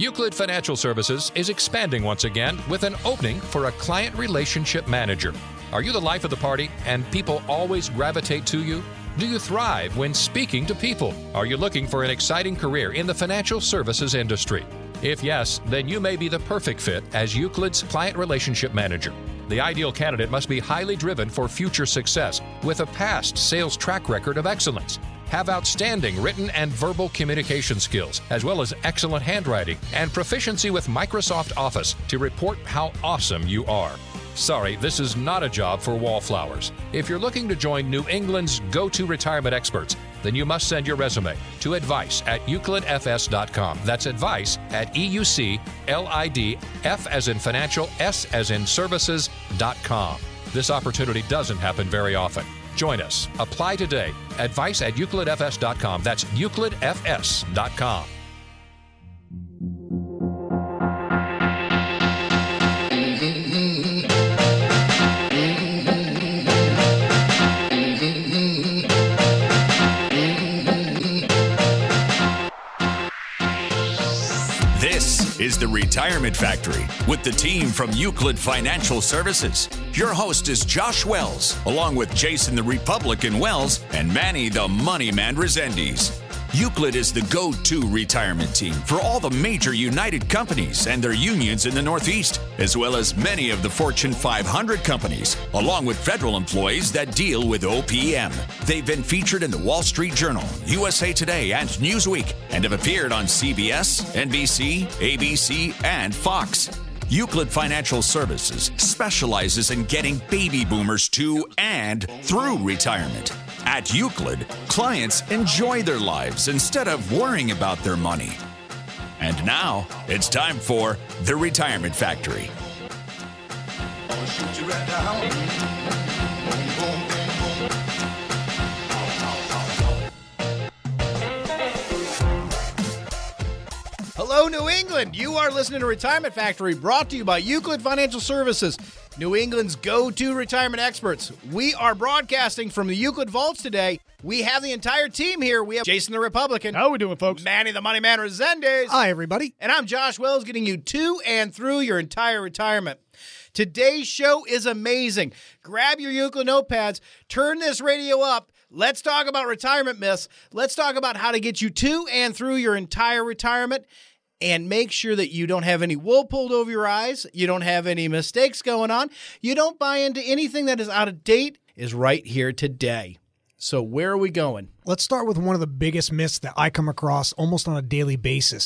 Euclid Financial Services is expanding once again with an opening for a client relationship manager. Are you the life of the party and people always gravitate to you? Do you thrive when speaking to people? Are you looking for an exciting career in the financial services industry? If yes, then you may be the perfect fit as Euclid's client relationship manager. The ideal candidate must be highly driven for future success with a past sales track record of excellence, have outstanding written and verbal communication skills, as well as excellent handwriting and proficiency with Microsoft Office to report how awesome you are. Sorry, this is not a job for wallflowers. If you're looking to join New England's go-to retirement experts, then you must send your resume to advice@euclidfs.com. That's advice at EUCLID, F as in financial, S as in services.com. This opportunity doesn't happen very often. Join us. Apply today. Advice at euclidfs.com. That's euclidfs.com. This is the Retirement Factory with the team from Euclid Financial Services. Your host is Josh Wells, along with Jason the Republican Wells and Manny the Money Man Resendiz. Euclid is the go-to retirement team for all the major United companies and their unions in the Northeast, as well as many of the Fortune 500 companies, along with federal employees that deal with OPM. They've been featured in the Wall Street Journal, USA Today, and Newsweek, and have appeared on CBS, NBC, ABC, and Fox. Euclid Financial Services specializes in getting baby boomers to and through retirement. At Euclid, clients enjoy their lives instead of worrying about their money. And now, it's time for The Retirement Factory. Hello, New England. You are listening to Retirement Factory, brought to you by Euclid Financial Services, New England's go-to retirement experts. We are broadcasting from the Euclid Vaults today. We have the entire team here. We have Jason the Republican. How we doing, folks? Manny the Money Man Resendiz. Hi, everybody. And I'm Josh Wells, getting you to and through your entire retirement. Today's show is amazing. Grab your Euclid notepads, turn this radio up. Let's talk about retirement myths. Let's talk about how to get you to and through your entire retirement. And make sure that you don't have any wool pulled over your eyes. You don't have any mistakes going on. You don't buy into anything that is out of date, is right here today. So where are we going? Let's start with one of the biggest myths that I come across almost on a daily basis.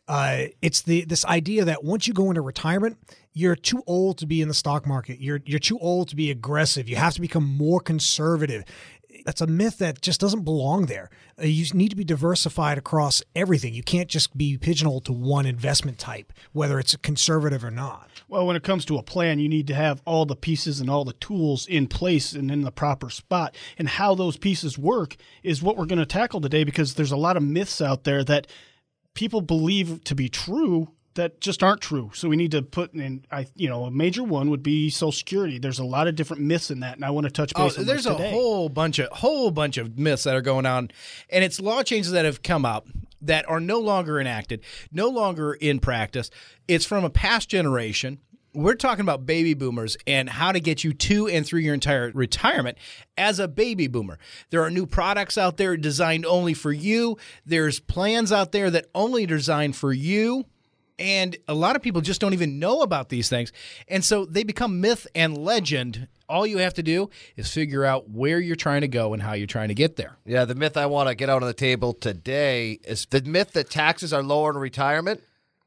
It's this idea that once you go into retirement, you're too old to be in the stock market. You're too old to be aggressive. You have to become more conservative. That's a myth that just doesn't belong there. You need to be diversified across everything. You can't just be pigeonholed to one investment type, whether it's conservative or not. Well, when it comes to a plan, you need to have all the pieces and all the tools in place and in the proper spot. And how those pieces work is what we're going to tackle today, because there's a lot of myths out there that people believe to be true that just aren't true. So we need to put in, a major one would be Social Security. There's a lot of different myths in that, and I want to touch base on there's those today. There's a whole bunch of myths that are going on, and it's law changes that have come up that are no longer enacted, no longer in practice. It's from a past generation. We're talking about baby boomers and how to get you to and through your entire retirement as a baby boomer. There are new products out there designed only for you. There's plans out there that only designed for you. And a lot of people just don't even know about these things. And so they become myth and legend. All you have to do is figure out where you're trying to go and how you're trying to get there. Yeah, the myth I want to get out on the table today is the myth that taxes are lower in retirement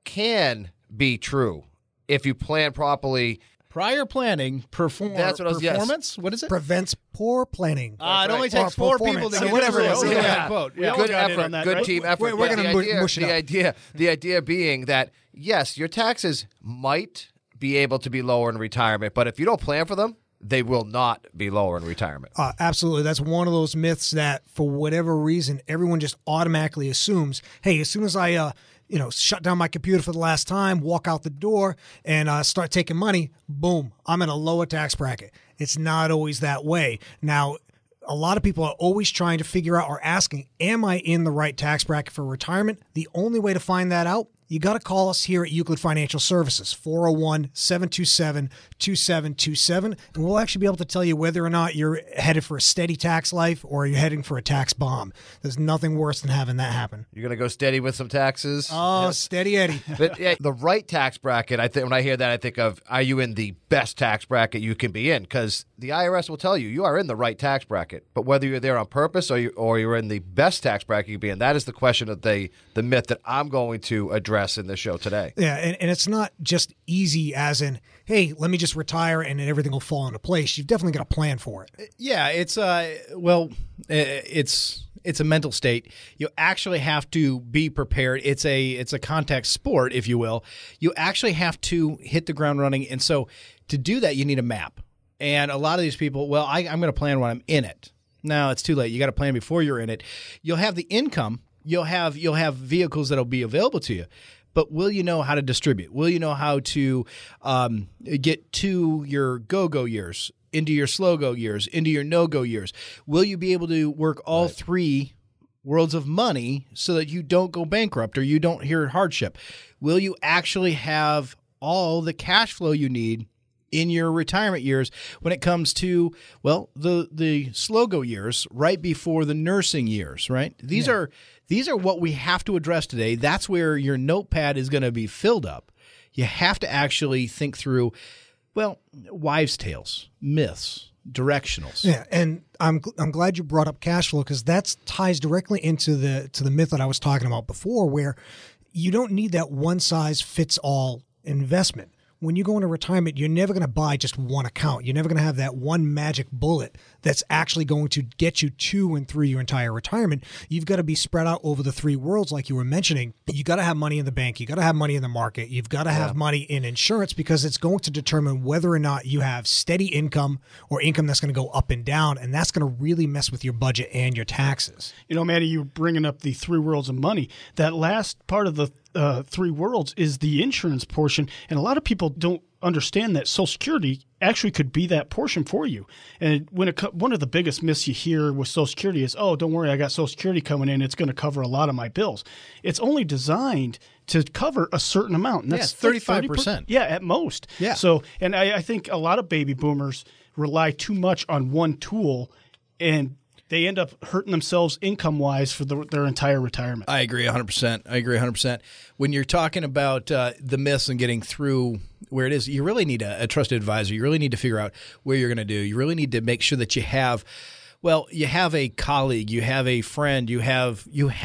can be true if you plan properly. Prior planning, That's what I was, performance? Yes. What is it? Prevents poor planning. It only takes four people to get whatever it is. through Yeah. quote. We all Good got in effort, on that, good right? team effort. We're going to mush it up. The idea being that, yes, your taxes might be able to be lower in retirement, but if you don't plan for them, they will not be lower in retirement. Absolutely. That's one of those myths that, for whatever reason, everyone just automatically assumes, hey, as soon as I shut down my computer for the last time, walk out the door, and start taking money, boom, I'm in a lower tax bracket. It's not always that way. Now, a lot of people are always trying to figure out or asking, am I in the right tax bracket for retirement? The only way to find that out you got to call us here at Euclid Financial Services, 401-727-2727, and we'll actually be able to tell you whether or not you're headed for a steady tax life or you're heading for a tax bomb. There's nothing worse than having that happen. You're going to go steady with some taxes? Oh, steady Eddie. But yeah, the right tax bracket, I think when I hear that, I think of, are you in the best tax bracket you can be in? Because the IRS will tell you, you are in the right tax bracket. But whether you're there on purpose or you're in the best tax bracket you can be in, that is the question of the myth that I'm going to address in the show today. Yeah, and it's not just easy as in, hey, let me just retire and then everything will fall into place. You've definitely got a plan for it. Yeah, it's a mental state. You actually have to be prepared. It's a contact sport, if you will. You actually have to hit the ground running, and so to do that, you need a map. And a lot of these people, well, I'm going to plan when I'm in it. No, it's too late. You got to plan before you're in it. You'll have the income. You'll have vehicles that'll be available to you, but will you know how to distribute? Will you know how to get to your go-go years, into your slow-go years, into your no-go years? Will you be able to work all three worlds of money so that you don't go bankrupt or you don't hear hardship? Will you actually have all the cash flow you need in your retirement years when it comes to, well, the slow-go years right before the nursing years, right? These are what we have to address today. That's where your notepad is going to be filled up. You have to actually think through, well, wives' tales, myths, directionals. Yeah, and I'm glad you brought up cash flow because that ties directly into the myth that I was talking about before, where you don't need that one-size-fits-all investment. When you go into retirement, you're never going to buy just one account. You're never going to have that one magic bullet that's actually going to get you to and through your entire retirement. You've got to be spread out over the three worlds like you were mentioning. You got to have money in the bank. You got to have money in the market. You've got to have money in insurance because it's going to determine whether or not you have steady income or income that's going to go up and down, and that's going to really mess with your budget and your taxes. You know, Manny, you're bringing up the three worlds of money. That last part of the three worlds is the insurance portion, and a lot of people don't understand that Social Security actually could be that portion for you. And when one of the biggest myths you hear with Social Security is, oh, don't worry, I got Social Security coming in, it's going to cover a lot of my bills. It's only designed to cover a certain amount, and that's 35%. Yeah, at most. Yeah. So, and I think a lot of baby boomers rely too much on one tool, and they end up hurting themselves income-wise for their entire retirement. I agree 100%. When you're talking about the myths and getting through where it is, you really need a trusted advisor. You really need to figure out where you're going to do. You really need to make sure that you have a colleague, you have a friend, you have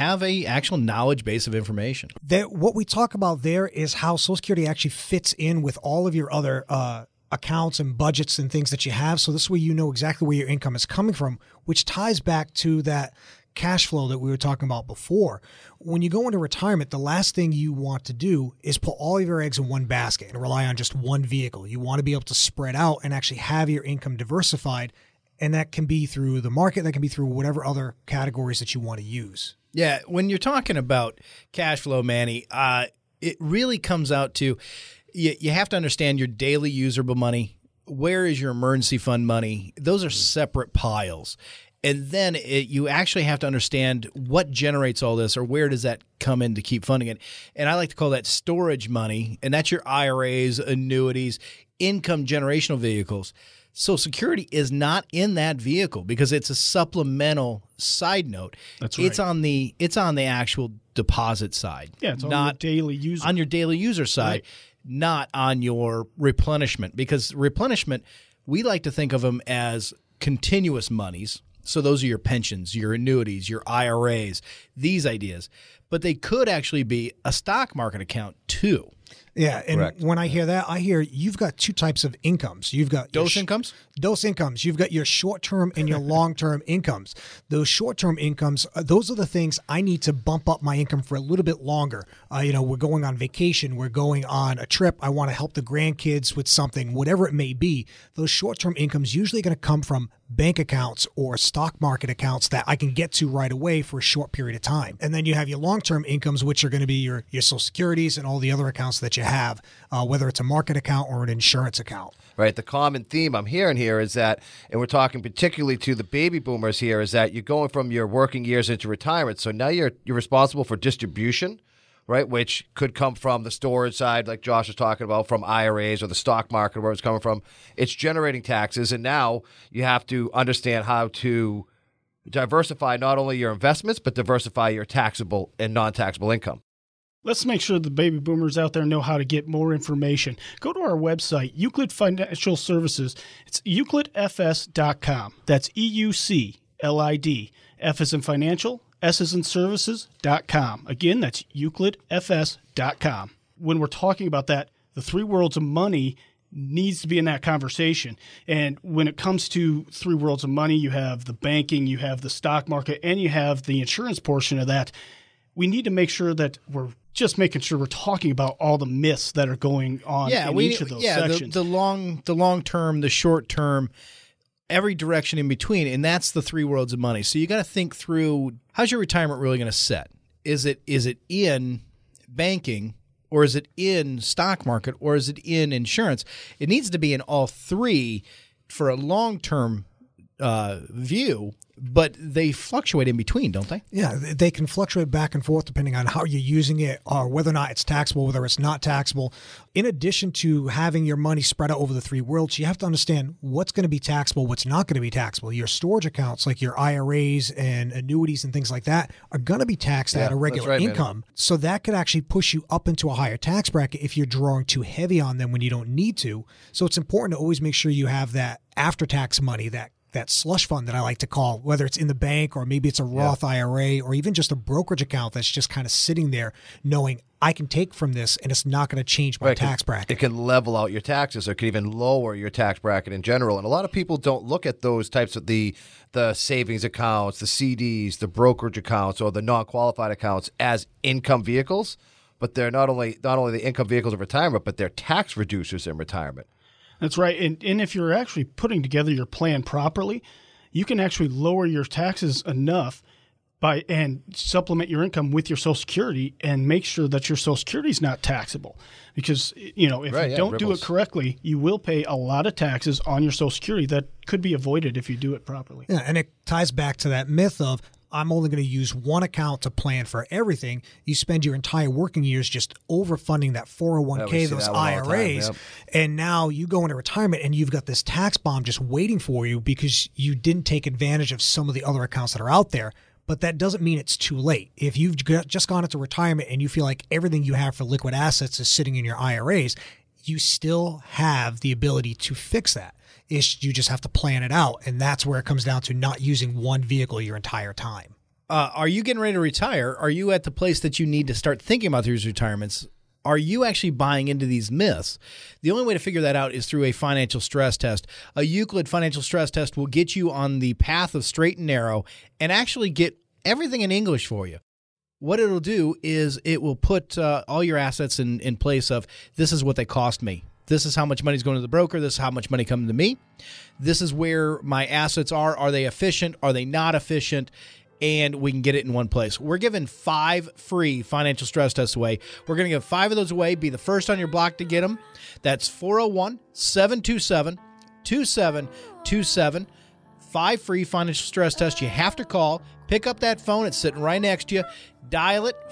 a actual knowledge base of information. What we talk about there is how Social Security actually fits in with all of your other accounts and budgets and things that you have. So this way you know exactly where your income is coming from, which ties back to that cash flow that we were talking about before. When you go into retirement, the last thing you want to do is put all of your eggs in one basket and rely on just one vehicle. You want to be able to spread out and actually have your income diversified. And that can be through the market, that can be through whatever other categories that you want to use. Yeah, when you're talking about cash flow, Manny, it really comes out to you have to understand your daily usable money. Where is your emergency fund money? Those are separate piles. And then you actually have to understand what generates all this or where does that come in to keep funding it. And I like to call that storage money, and that's your IRAs, annuities, income generational vehicles. Social Security is not in that vehicle because it's a supplemental side note. That's right. It's on the actual deposit side. Yeah, it's on your daily user. On your daily user side, right. Not on your replenishment. Because replenishment, we like to think of them as continuous monies. So those are your pensions, your annuities, your IRAs, these ideas. But they could actually be a stock market account too. Yeah, and Correct. When I hear that, I hear you've got two types of incomes. You've got Dose incomes? Dose incomes. You've got your short-term and your long-term incomes. Those short-term incomes, those are the things I need to bump up my income for a little bit longer. We're going on vacation. We're going on a trip. I want to help the grandkids with something, whatever it may be. Those short-term incomes usually going to come from bank accounts or stock market accounts that I can get to right away for a short period of time. And then you have your long-term incomes, which are going to be your Social Securities and all the other accounts that you have, whether it's a market account or an insurance account. Right. The common theme I'm hearing here is that, and we're talking particularly to the baby boomers here, is that you're going from your working years into retirement. So now you're responsible for distribution right, which could come from the storage side, like Josh was talking about, from IRAs or the stock market, where it's coming from. It's generating taxes, and now you have to understand how to diversify not only your investments, but diversify your taxable and non-taxable income. Let's make sure the baby boomers out there know how to get more information. Go to our website, Euclid Financial Services. It's euclidfs.com. That's EUCLID. F as in financial, S as in services.com. Again, that's euclidfs.com. When we're talking about that, the three worlds of money needs to be in that conversation. And when it comes to three worlds of money, you have the banking, you have the stock market, and you have the insurance portion of that. We need to make sure that we're just making sure we're talking about all the myths that are going on in each of those sections. The long term, the short term, every direction in between, and that's the three worlds of money. So you got to think through, how's your retirement really going to set? Is it in banking, or is it in stock market, or is it in insurance? It needs to be in all three for a long term view. But they fluctuate in between, don't they? Yeah, they can fluctuate back and forth depending on how you're using it, or whether or not it's taxable, whether it's not taxable. In addition to having your money spread out over the three worlds, you have to understand what's going to be taxable, what's not going to be taxable. Your storage accounts, like your IRAs and annuities and things like that, are going to be taxed at a regular income. Man. So that could actually push you up into a higher tax bracket if you're drawing too heavy on them when you don't need to. So it's important to always make sure you have that after-tax money, that slush fund that I like to call, whether it's in the bank or maybe it's a Roth IRA or even just a brokerage account that's just kind of sitting there knowing I can take from this and it's not going to change my tax bracket. It can level out your taxes, or it can even lower your tax bracket in general. And a lot of people don't look at those types of the savings accounts, the CDs, the brokerage accounts, or the non-qualified accounts as income vehicles, but they're not only the income vehicles of retirement, but they're tax reducers in retirement. That's right. And if you're actually putting together your plan properly, you can actually lower your taxes enough and supplement your income with your Social Security and make sure that your Social Security is not taxable. Because, if you don't do it correctly, you will pay a lot of taxes on your Social Security that could be avoided if you do it properly. Yeah, and it ties back to that myth of, I'm only going to use one account to plan for everything. You spend your entire working years just overfunding that 401k, those IRAs, and now you go into retirement and you've got this tax bomb just waiting for you because you didn't take advantage of some of the other accounts that are out there. But that doesn't mean it's too late. If you've just gone into retirement and you feel like everything you have for liquid assets is sitting in your IRAs, you still have the ability to fix that. You just have to plan it out, and that's where it comes down to not using one vehicle your entire time. Are you getting ready to retire? Are you at the place that you need to start thinking about these retirements? Are you actually buying into these myths? The only way to figure that out is through a financial stress test. A Euclid financial stress test will get you on the path of straight and narrow and actually get everything in English for you. What it'll do is it will put all your assets in place of, this is what they cost me. This is how much money is going to the broker. This is how much money comes to me. This is where my assets are. Are they efficient? Are they not efficient? And we can get it in one place. We're giving 5 free financial stress tests away. We're going to give 5 of those away. Be the first on your block to get them. That's 401-727-2727. 5 free financial stress tests. You have to call. Pick up that phone. It's sitting right next to you. Dial it,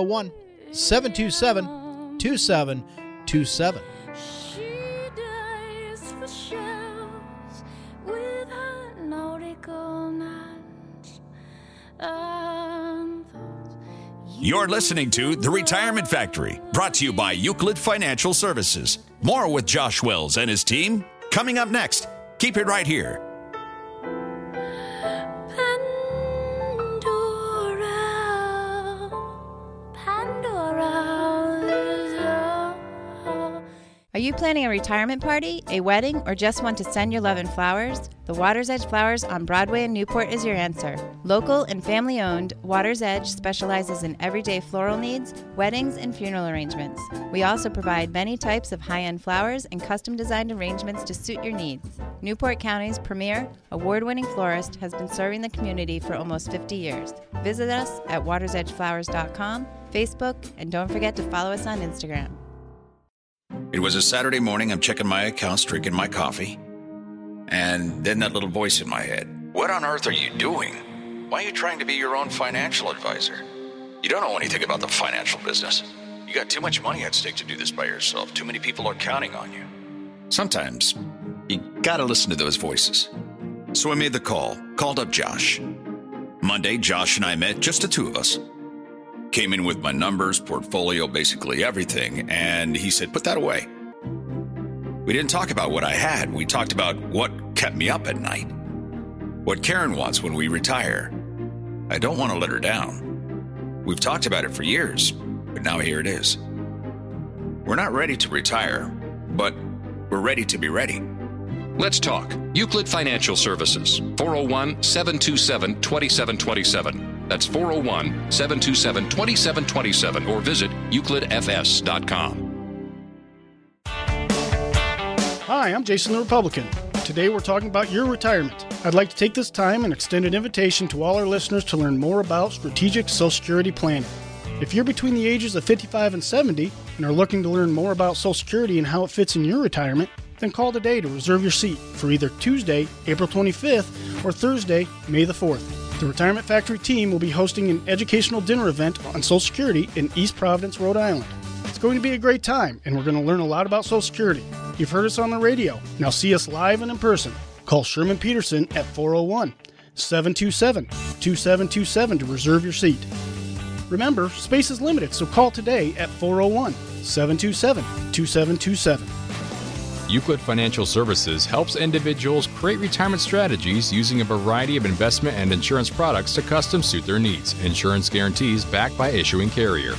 401-727-2727. You're listening to The Retirement Factory, brought to you by Euclid Financial Services. More with Josh Wells and his team coming up next. Keep it right here. Are you planning a retirement party, a wedding, or just want to send your love and flowers? The Water's Edge Flowers on Broadway in Newport is your answer. Local and family-owned, Water's Edge specializes in everyday floral needs, weddings, and funeral arrangements. We also provide many types of high-end flowers and custom-designed arrangements to suit your needs. Newport County's premier, award-winning florist has been serving the community for almost 50 years. Visit us at watersedgeflowers.com, Facebook, and don't forget to follow us on Instagram. It was a Saturday morning. I'm checking my accounts, drinking my coffee. And then that little voice in my head. What on earth are you doing? Why are you trying to be your own financial advisor? You don't know anything about the financial business. You got too much money at stake to do this by yourself. Too many people are counting on you. Sometimes, you gotta listen to those voices. So I made the call, called up Josh. Monday, Josh and I met, just the two of us. Came in with my numbers, portfolio, basically everything, and he said, put that away. We didn't talk about what I had. We talked about what kept me up at night. What Karen wants when we retire. I don't want to let her down. We've talked about it for years, but now here it is. We're not ready to retire, but we're ready to be ready. Let's talk. Euclid Financial Services, 401-727-2727. That's 401-727-2727, or visit euclidfs.com. Hi, I'm Jason the Republican. Today we're talking about your retirement. I'd like to take this time and extend an invitation to all our listeners to learn more about strategic Social Security planning. If you're between the ages of 55 and 70 and are looking to learn more about Social Security and how it fits in your retirement, then call today to reserve your seat for either Tuesday, April 25th, or Thursday, May the 4th. The Retirement Factory team will be hosting an educational dinner event on Social Security in East Providence, Rhode Island. It's going to be a great time, and we're going to learn a lot about Social Security. You've heard us on the radio. Now see us live and in person. Call Sherman Peterson at 401-727-2727 to reserve your seat. Remember, space is limited, so call today at 401-727-2727. Euclid Financial Services helps individuals create retirement strategies using a variety of investment and insurance products to custom suit their needs. Insurance guarantees backed by issuing carrier.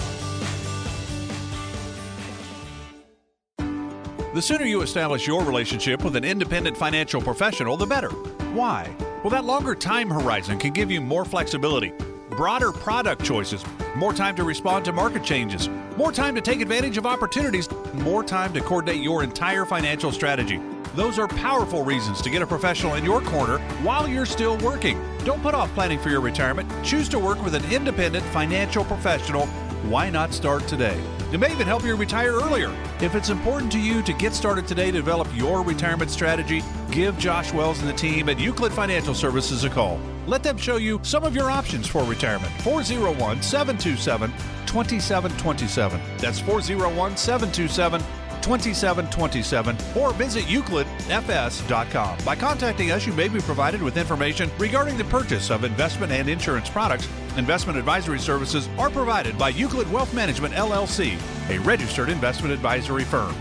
The sooner you establish your relationship with an independent financial professional, the better. Why? Well, that longer time horizon can give you more flexibility, broader product choices, more time to respond to market changes, more time to take advantage of opportunities, more time to coordinate your entire financial strategy. Those are powerful reasons to get a professional in your corner while you're still working. Don't put off planning for your retirement. Choose to work with an independent financial professional. Why not start today? It may even help you retire earlier. If it's important to you to get started today to develop your retirement strategy, give Josh Wells and the team at Euclid Financial Services a call. Let them show you some of your options for retirement. 401-727-2727. That's 401-727-2727, or visit euclidfs.com. By contacting us, you may be provided with information regarding the purchase of investment and insurance products. Investment advisory services are provided by Euclid Wealth Management, LLC, a registered investment advisory firm.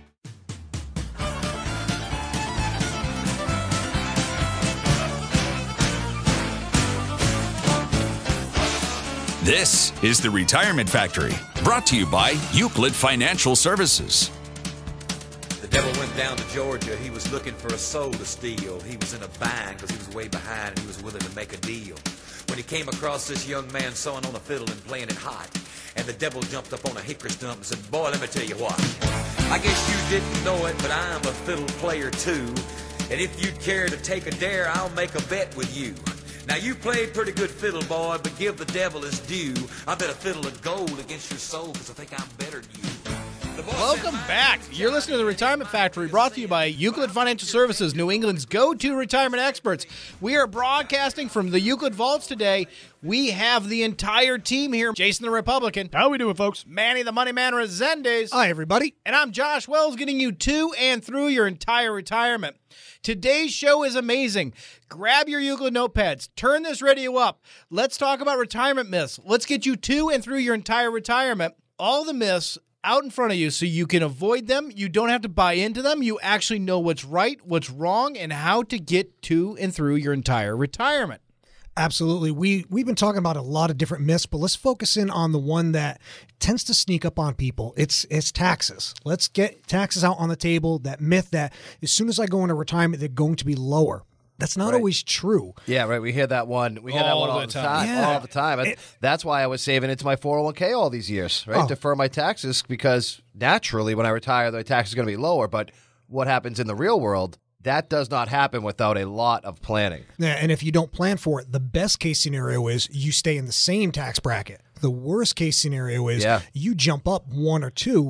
This is the Retirement Factory, brought to you by Euclid Financial Services. The devil went down to Georgia. He was looking for a soul to steal. He was in a bind because he was way behind and he was willing to make a deal. When he came across this young man sewing on a fiddle and playing it hot, and the devil jumped up on a hickory stump and said, boy, let me tell you what. I guess you didn't know it, but I'm a fiddle player too. And if you'd care to take a dare, I'll make a bet with you. Now, you played pretty good fiddle, boy, but give the devil his due. I bet a fiddle of gold against your soul because I think I'm better than you. Welcome back. You're listening to The Retirement Factory, brought to you by Euclid Financial Services, New England's go-to retirement experts. We are broadcasting from the Euclid Vaults today. We have the entire team here. Jason the Republican. How we doing, folks? Manny the Money Man Resendez. Hi, everybody. And I'm Josh Wells, getting you to and through your entire retirement. Today's show is amazing. Grab your Euclid notepads. Turn this radio up. Let's talk about retirement myths. Let's get you to and through your entire retirement. All the myths out in front of you so you can avoid them. You don't have to buy into them. You actually know what's right, what's wrong, and how to get to and through your entire retirement. Absolutely. We've been talking about a lot of different myths, but let's focus in on the one that tends to sneak up on people. It's taxes. Let's get taxes out on the table. That myth that as soon as I go into retirement, they're going to be lower. That's not always true. Yeah, right. We hear that one. We hear that one all the time. Yeah. All the time. That's why I was saving into my 401k all these years, right? Defer my taxes because naturally when I retire, the tax is going to be lower. But what happens in the real world, that does not happen without a lot of planning. Yeah, and if you don't plan for it, the best case scenario is you stay in the same tax bracket. The worst case scenario is you jump up one or two,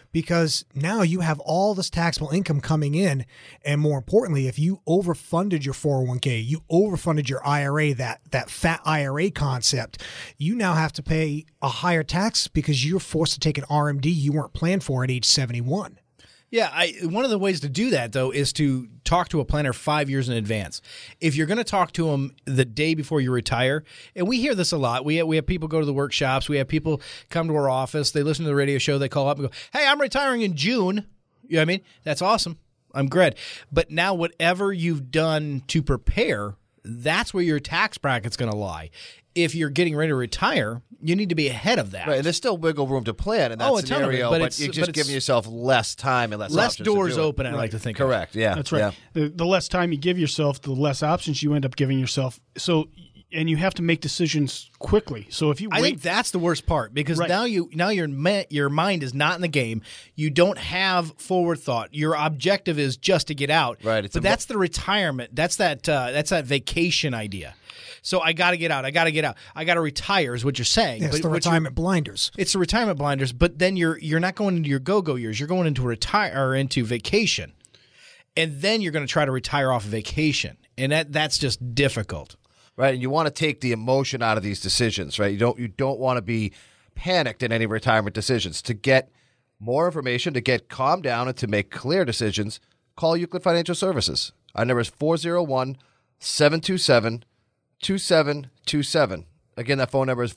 because now you have all this taxable income coming in. And more importantly, if you overfunded your 401k, you overfunded your IRA, that fat IRA concept, you now have to pay a higher tax because you're forced to take an RMD you weren't planned for at age 71. Yeah, one of the ways to do that, though, is to talk to a planner 5 years in advance. If you're going to talk to them the day before you retire, and we hear this a lot. We have people go to the workshops. We have people come to our office. They listen to the radio show. They call up and go, hey, I'm retiring in June. You know what I mean? That's awesome. I'm glad. But now whatever you've done to prepare, that's where your tax bracket's going to lie. If you're getting ready to retire, you need to be ahead of that. Right, and there's still wiggle room to plan in that scenario, but you're just giving yourself less time and less options doors to do open, I like to think. Correct, yeah. That's right. Yeah. The less time you give yourself, the less options you end up giving yourself. So, and you have to make decisions quickly. So if you I think that's the worst part, because now your mind is not in the game. You don't have forward thought. Your objective is just to get out. Right. But that's the retirement. That's that vacation idea. So I got to get out. I got to get out. I got to retire is what you're saying. It's the retirement blinders. It's the retirement blinders. But then you're not going into your go-go years. You're going into into vacation, and then you're going to try to retire off of vacation, and that's just difficult. Right, and you want to take the emotion out of these decisions. Right, you don't want to be panicked in any retirement decisions. To get more information, to get calmed down, and to make clear decisions, call Euclid Financial Services. Our number is 401-727-2727. Again, that phone number is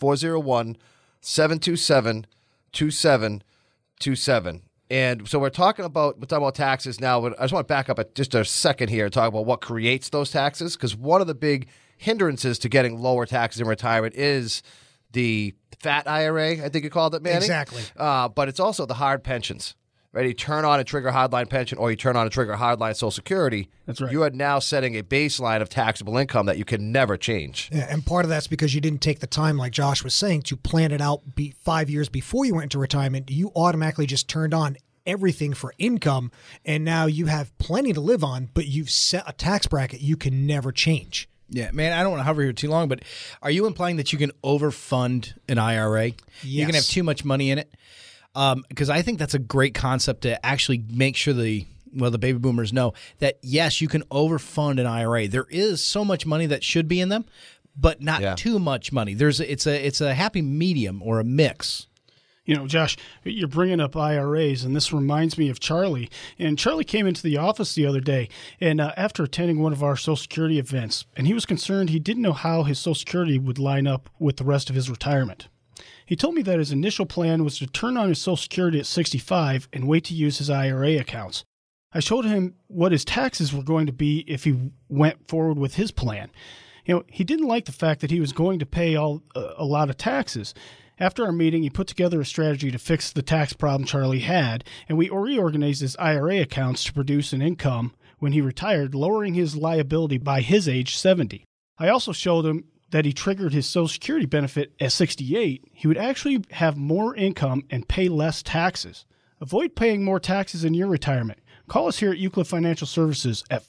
401-727-2727. And so we're talking about taxes now. But I just want to back up just a second here and talk about what creates those taxes, because one of the big hindrances to getting lower taxes in retirement is the fat IRA, I think you called it, Manny. Exactly. But it's also the hard pensions. Right, you turn on and trigger hardline pension, or you turn on and trigger hardline Social Security. That's right. You are now setting a baseline of taxable income that you can never change. Yeah, and part of that's because you didn't take the time, like Josh was saying, to plan it out 5 years before you went into retirement. You automatically just turned on everything for income, and now you have plenty to live on, but you've set a tax bracket you can never change. Yeah, man, I don't want to hover here too long, but are you implying that you can overfund an IRA? Yes. You can have too much money in it? Because I think that's a great concept to actually make sure the baby boomers know that, yes, you can overfund an IRA. There is so much money that should be in them, but not too much money. It's a happy medium or a mix. You know, Josh, you're bringing up IRAs, and this reminds me of Charlie. And Charlie came into the office the other day, and after attending one of our Social Security events, and he was concerned he didn't know how his Social Security would line up with the rest of his retirement. He told me that his initial plan was to turn on his Social Security at 65 and wait to use his IRA accounts. I showed him what his taxes were going to be if he went forward with his plan. You know, he didn't like the fact that he was going to pay a lot of taxes. After our meeting, he put together a strategy to fix the tax problem Charlie had, and we reorganized his IRA accounts to produce an income when he retired, lowering his liability by his age 70. I also showed him that he triggered his Social Security benefit at 68, he would actually have more income and pay less taxes. Avoid paying more taxes in your retirement. Call us here at Euclid Financial Services at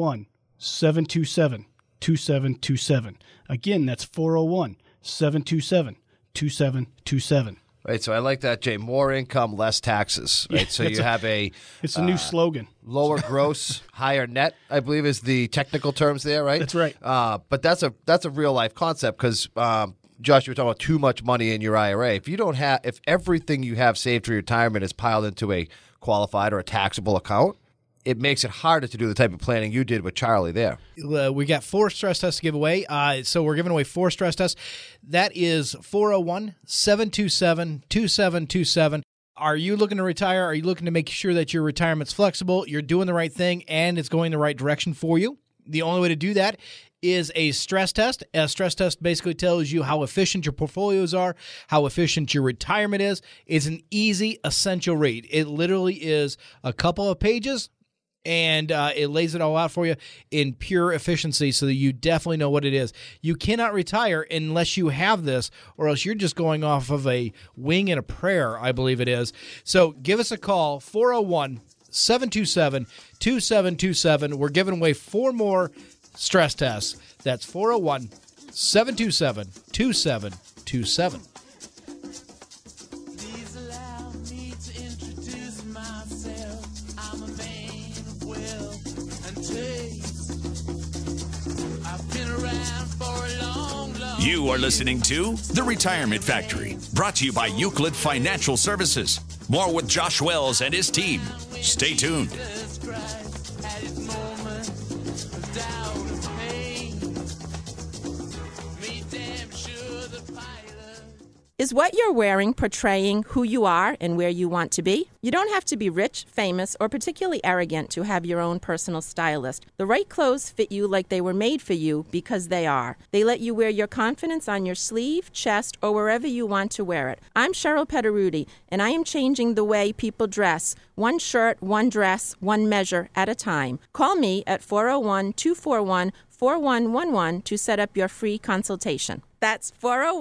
401-727-2727. Again, that's 401-727-2727. Right, so I like that, Jay. More income, less taxes. Right, so you have it's a new slogan. Lower gross, higher net, I believe is the technical terms there, right? That's right. But that's a real life concept because, Josh, you were talking about too much money in your IRA. If everything you have saved for retirement is piled into a qualified or a taxable account, it makes it harder to do the type of planning you did with Charlie there. We got 4 stress tests to give away. So we're giving away 4 stress tests. That is 401-727-2727. Are you looking to retire? Are you looking to make sure that your retirement's flexible, you're doing the right thing, and it's going the right direction for you? The only way to do that is a stress test. A stress test basically tells you how efficient your portfolios are, how efficient your retirement is. It's an easy, essential read. It literally is a couple of pages, and it lays it all out for you in pure efficiency so that you definitely know what it is. You cannot retire unless you have this, or else you're just going off of a wing and a prayer, I believe it is. So give us a call, 401-727-2727. We're giving away 4 more stress tests. That's 401-727-2727. You are listening to The Retirement Factory, brought to you by Euclid Financial Services. More with Josh Wells and his team. Stay tuned. Is what you're wearing portraying who you are and where you want to be? You don't have to be rich, famous, or particularly arrogant to have your own personal stylist. The right clothes fit you like they were made for you because they are. They let you wear your confidence on your sleeve, chest, or wherever you want to wear it. I'm Cheryl Pederuti, and I am changing the way people dress. One shirt, one dress, one measure at a time. Call me at 401-241-4111 to set up your free consultation. That's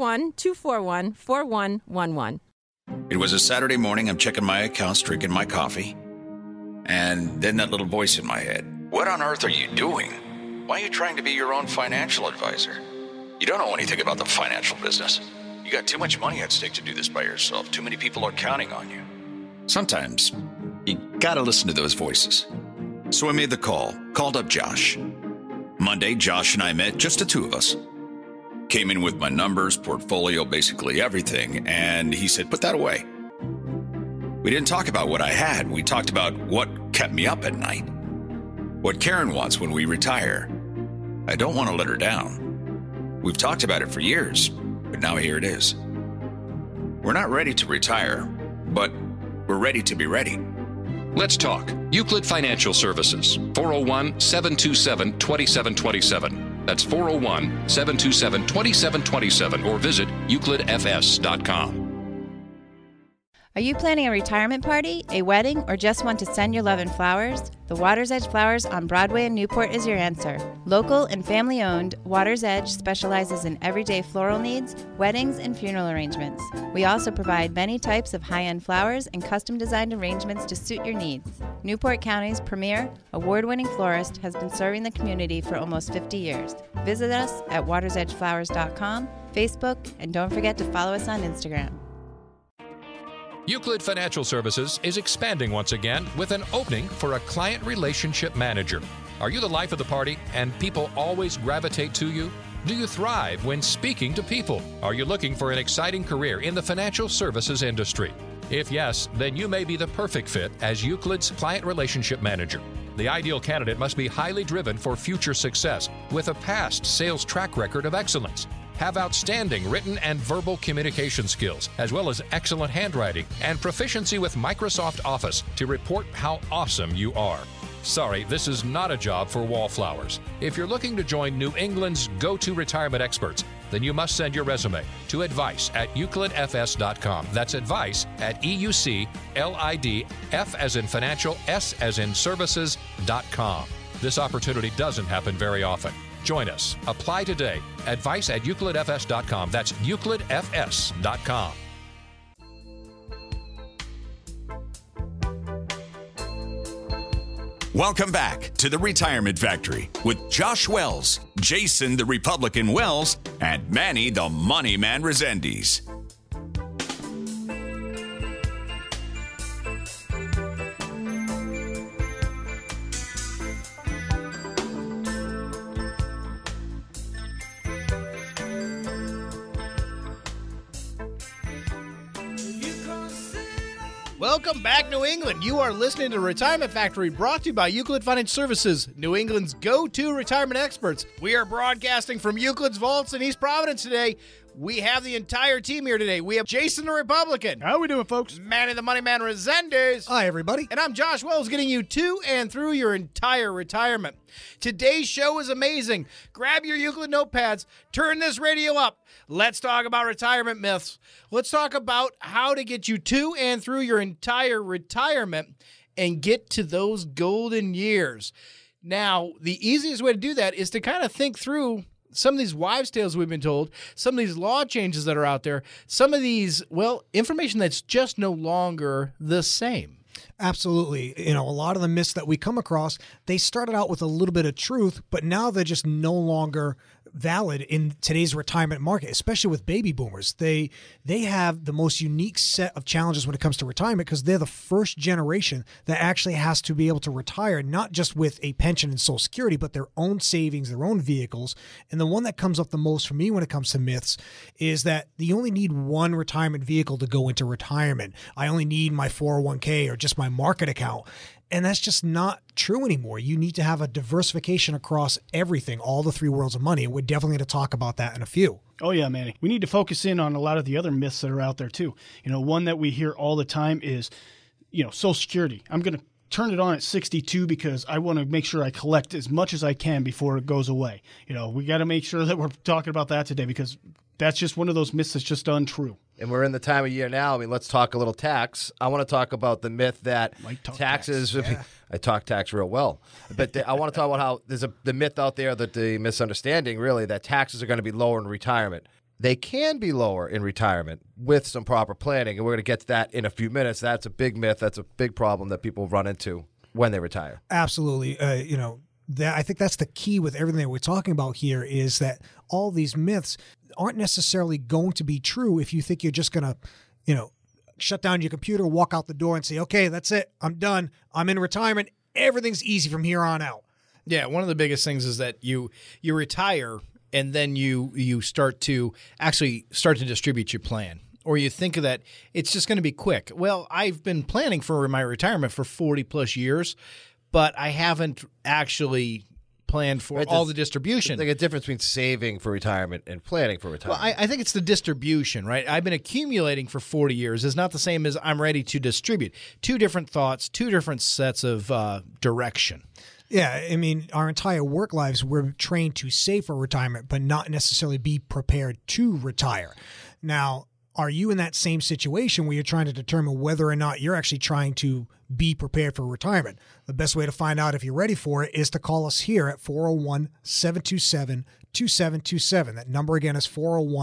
401-241-4111. It was a Saturday morning. I'm checking my accounts, drinking my coffee. And then that little voice in my head. What on earth are you doing? Why are you trying to be your own financial advisor? You don't know anything about the financial business. You got too much money at stake to do this by yourself. Too many people are counting on you. Sometimes you gotta listen to those voices. So I made the call, called up Josh. Monday, Josh and I met, just the two of us. Came in with my numbers, portfolio, basically everything, and he said, put that away. We didn't talk about what I had. We talked about what kept me up at night. What Karen wants when we retire. I don't want to let her down. We've talked about it for years, but now here it is. We're not ready to retire, but we're ready to be ready. Let's talk. Euclid Financial Services, 401-727-2727. That's 401-727-2727 or visit euclidfs.com. Are you planning a retirement party, a wedding, or just want to send your love and flowers? The Water's Edge Flowers on Broadway in Newport is your answer. Local and family-owned, Water's Edge specializes in everyday floral needs, weddings, and funeral arrangements. We also provide many types of high-end flowers and custom-designed arrangements to suit your needs. Newport County's premier, award-winning florist has been serving the community for almost 50 years. Visit us at watersedgeflowers.com, Facebook, and don't forget to follow us on Instagram. Euclid Financial Services is expanding once again with an opening for a client relationship manager. Are you the life of the party and people always gravitate to you? Do you thrive when speaking to people? Are you looking for an exciting career in the financial services industry? If yes, then you may be the perfect fit as Euclid's client relationship manager. The ideal candidate must be highly driven for future success with a past sales track record of excellence. Have outstanding written and verbal communication skills, as well as excellent handwriting and proficiency with Microsoft Office to report how awesome you are. Sorry, this is not a job for wallflowers. If you're looking to join New England's go-to retirement experts, then you must send your resume to advice@euclidfs.com. That's advice at EUCLID, F as in financial, S as in services.com. This opportunity doesn't happen very often. Join us. Apply today. Advice at euclidfs.com. That's euclidfs.com. Welcome back to The Retirement Factory with Josh Wells, Jason the Republican Wells, and Manny the Money Man Resendiz. Welcome back, New England. You are listening to Retirement Factory, brought to you by Euclid Financial Services, New England's go-to retirement experts. We are broadcasting from Euclid's Vaults in East Providence today. We have the entire team here today. We have Jason the Republican. How we doing, folks? Manny the Money Man Resendiz. Hi, everybody. And I'm Josh Wells, getting you to and through your entire retirement. Today's show is amazing. Grab your Euclid notepads, turn this radio up. Let's talk about retirement myths. Let's talk about how to get you to and through your entire retirement and get to those golden years. Now, the easiest way to do that is to kind of think through some of these wives' tales we've been told, some of these law changes that are out there, some of these, well, information that's just no longer the same. Absolutely. You know, a lot of the myths that we come across, they started out with a little bit of truth, but now they're just no longer valid in today's retirement market, especially with baby boomers. They have the most unique set of challenges when it comes to retirement because they're the first generation that actually has to be able to retire, not just with a pension and Social Security, but their own savings, their own vehicles. And the one that comes up the most for me when it comes to myths is that you only need one retirement vehicle to go into retirement. I only need my 401k or just my market account. And that's just not true anymore. You need to have a diversification across everything, all the three worlds of money. And we're definitely going to talk about that in a few. Oh, yeah, Manny. We need to focus in on a lot of the other myths that are out there, too. You know, one that we hear all the time is, you know, Social Security. I'm going to turn it on at 62 because I want to make sure I collect as much as I can before it goes away. You know, we got to make sure that we're talking about that today because that's just one of those myths that's just untrue. And we're in the time of year now. I mean, let's talk a little tax. I want to talk about the myth that taxes. I talk tax real well, but I want to talk about how there's the myth out there, that the misunderstanding really, that taxes are going to be lower in retirement. They can be lower in retirement with some proper planning, and we're going to get to that in a few minutes. That's a big myth. That's a big problem that people run into when they retire. Absolutely. You know, I think that's the key with everything that we're talking about here is that all these myths aren't necessarily going to be true if you think you're just going to, you know, shut down your computer, walk out the door and say, okay, that's it. I'm done. I'm in retirement. Everything's easy from here on out. Yeah, one of the biggest things is that you retire and then you start to distribute your plan. Or you think of that it's just going to be quick. Well, I've been planning for my retirement for 40 plus years, but I haven't actually planned for all the distribution. There's like a difference between saving for retirement and planning for retirement. Well, I think it's the distribution, right? I've been accumulating for 40 years. It's not the same as I'm ready to distribute. Two different thoughts, two different sets of direction. Yeah, I mean, our entire work lives, we're trained to save for retirement, but not necessarily be prepared to retire. Now, are you in that same situation where you're trying to determine whether or not you're actually trying to be prepared for retirement? The best way to find out if you're ready for it is to call us here at 401-727-2727. That number again is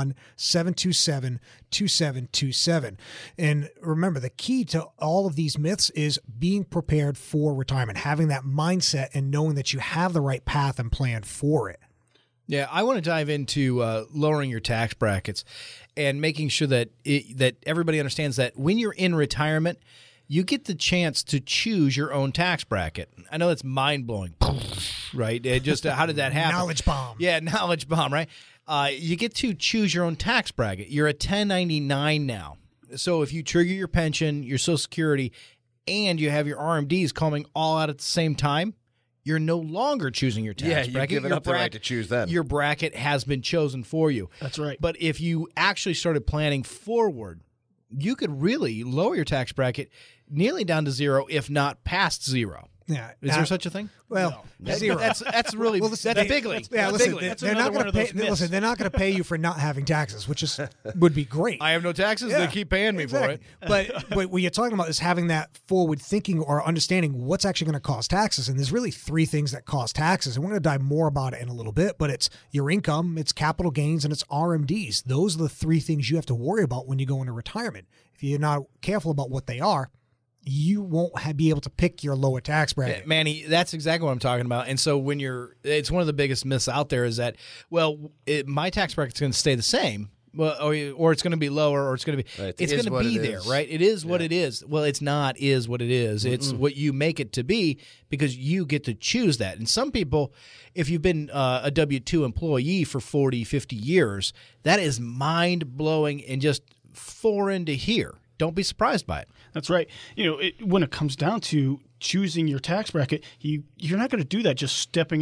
401-727-2727. And remember, the key to all of these myths is being prepared for retirement, having that mindset and knowing that you have the right path and plan for it. Yeah, I want to dive into lowering your tax brackets and making sure that that everybody understands that when you're in retirement, you get the chance to choose your own tax bracket. I know that's mind-blowing, right? How did that happen? Knowledge bomb. Yeah, knowledge bomb, right? You get to choose your own tax bracket. You're a 1099 now. So if you trigger your pension, your Social Security, and you have your RMDs coming all out at the same time, you're no longer choosing your tax bracket. Yeah, you've given up the right to choose then. Your bracket has been chosen for you. That's right. But if you actually started planning forward, you could really lower your tax bracket nearly down to zero, if not past zero. Yeah. Is there such a thing? Well, zero. That's really that's bigly. They're not going to pay. Listen, they're not going to pay you for not having taxes, which would be great. I have no taxes. Yeah, they keep paying me for it. But what you're talking about is having that forward thinking or understanding what's actually going to cause taxes. And there's really three things that cause taxes, and we're going to dive more about it in a little bit. But it's your income, it's capital gains, and it's RMDs. Those are the three things you have to worry about when you go into retirement. If you're not careful about what they are, you won't be able to pick your lower tax bracket. Manny, that's exactly what I'm talking about. And so it's one of the biggest myths out there is that, my tax bracket's going to stay the same, or it's going to be lower, or it's going to be, it's going to be there, right? It is what it is. Well, it's not is what it is. It's what you make it to be because you get to choose that. And some people, if you've been a W-2 employee for 40, 50 years, that is mind-blowing and just foreign to hear. Don't be surprised by it. That's right. You know, when it comes down to choosing your tax bracket, you're not going to do that just stepping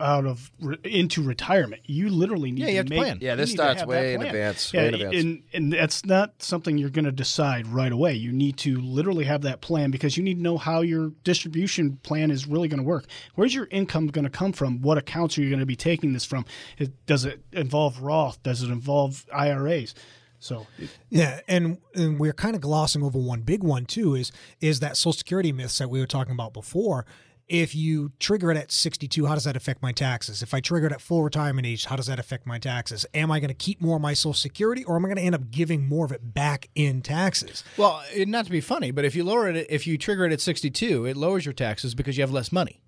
into retirement. You literally need to plan. Yeah, this starts way in advance. Yeah, and that's not something you're going to decide right away. You need to literally have that plan because you need to know how your distribution plan is really going to work. Where's your income going to come from? What accounts are you going to be taking this from? Does it involve Roth? Does it involve IRAs? So and we're kind of glossing over one big one too is that Social Security myths that we were talking about before. if you trigger it at 62, how does that affect my taxes? If I trigger it at full retirement age, how does that affect my taxes? Am I going to keep more of my Social Security, or am I going to end up giving more of it back in taxes? Well, not to be funny, but if you trigger it at 62, it lowers your taxes because you have less money.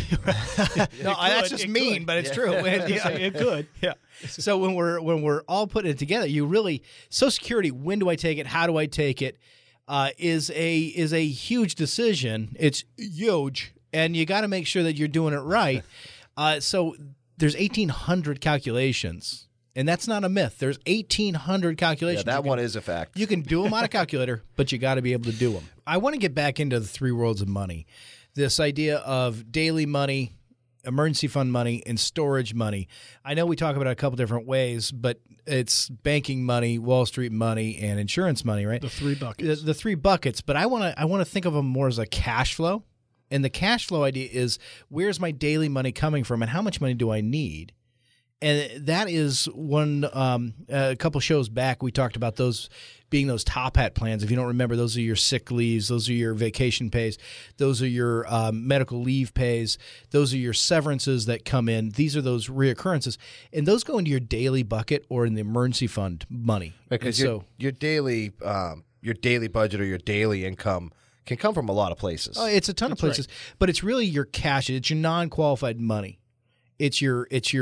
That's just mean, but it's true. It could. Yeah. So when we're all putting it together, you really Social Security. When do I take it? How do I take it? Is a huge decision. It's huge, and you got to make sure that you're doing it right. So there's 1,800 calculations, and that's not a myth. There's 1,800 calculations. Yeah, that one is a fact. You can do them on a calculator, but you got to be able to do them. I want to get back into the three worlds of money. This idea of daily money, emergency fund money, and storage money. I know we talk about it a couple different ways, but it's banking money, Wall Street money, and insurance money, right? The three buckets. The three buckets. But I want to think of them more as a cash flow. And the cash flow idea is, where's my daily money coming from, and how much money do I need? And that is one. A couple shows back, we talked about those being those top hat plans. If you don't remember, those are your sick leaves, those are your vacation pays, those are your medical leave pays, those are your severances that come in. These are those reoccurrences, and those go into your daily bucket or in the emergency fund money. Because your daily budget or your daily income can come from a lot of places. Oh, it's a ton of places, but it's really your cash. It's your non-qualified money. It's your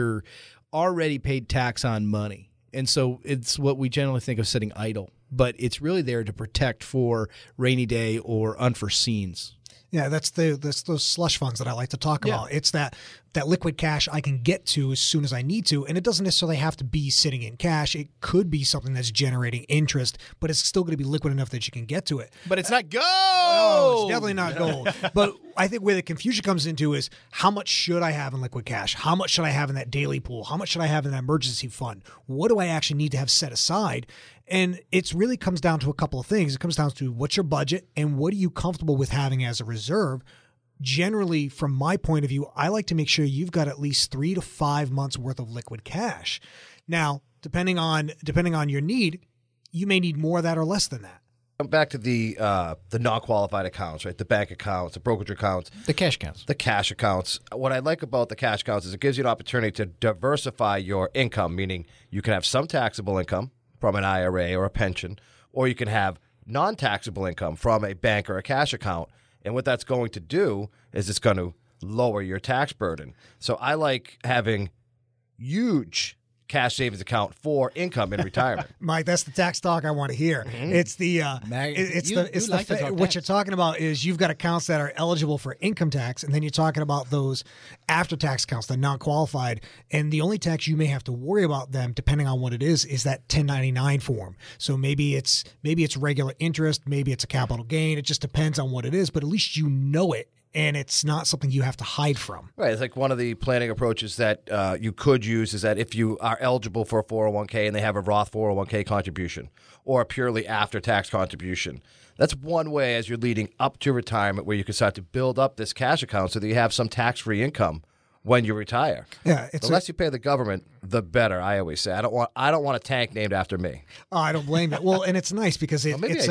already paid tax on money. And so it's what we generally think of sitting idle, but it's really there to protect for rainy day or unforeseens. Yeah, that's those slush funds that I like to talk about. It's that liquid cash I can get to as soon as I need to, and it doesn't necessarily have to be sitting in cash. It could be something that's generating interest, but it's still going to be liquid enough that you can get to it. But it's not gold. No, it's definitely not gold. But I think where the confusion comes into is, how much should I have in liquid cash? How much should I have in that daily pool? How much should I have in that emergency fund? What do I actually need to have set aside? And it really comes down to a couple of things. It comes down to what's your budget and what are you comfortable with having as a reserve. Generally, from my point of view, I like to make sure you've got at least 3 to 5 months worth of liquid cash. Now, depending on your need, you may need more of that or less than that. Back to the non-qualified accounts, right? The bank accounts, the brokerage accounts. The cash accounts. The cash accounts. What I like about the cash accounts is it gives you an opportunity to diversify your income, meaning you can have some taxable income from an IRA or a pension, or you can have non-taxable income from a bank or a cash account. And what that's going to do is it's going to lower your tax burden. So I like having huge cash savings account for income in retirement. Mike, that's the tax talk I want to hear. Mm-hmm. What you're talking about is you've got accounts that are eligible for income tax, and then you're talking about those after-tax accounts, the non-qualified, and the only tax you may have to worry about them, depending on what it is that 1099 form. So maybe it's regular interest, maybe it's a capital gain. It just depends on what it is, but at least you know it. And it's not something you have to hide from. Right. It's like one of the planning approaches that you could use is that if you are eligible for a 401k and they have a Roth 401k contribution or a purely after-tax contribution, that's one way as you're leading up to retirement where you can start to build up this cash account so that you have some tax-free income when you retire. Yeah, the less you pay the government, the better. I always say I don't want a tank named after me. Oh, I don't blame it. Well, and it's nice because it's